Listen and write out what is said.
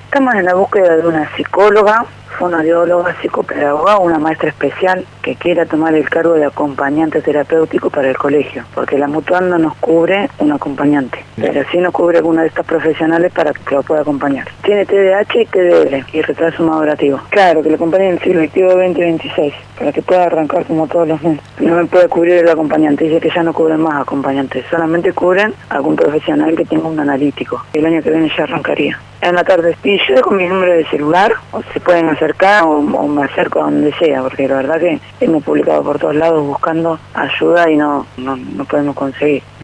Estamos en la búsqueda de una psicóloga, fonoaudióloga, psicopedagoga, una maestra especial que quiera tomar el cargo de acompañante terapéutico para el colegio, porque la mutual no nos cubre un acompañante, pero sí nos cubre alguna de estas profesionales para que lo pueda acompañar. Tiene TDAH y TDL y retraso madurativo. Claro, que lo acompañe en el ciclo lectivo 2026, para que pueda arrancar como todos los meses. No me puede cubrir el acompañante, dice que ya no cubren más acompañantes, solamente cubren algún profesional que tenga un analítico. El año que viene ya arrancaría. En la tarde, y yo con mi número de celular, o se pueden acercar o me acerco a donde sea, porque la verdad que hemos publicado por todos lados buscando ayuda y no podemos conseguir.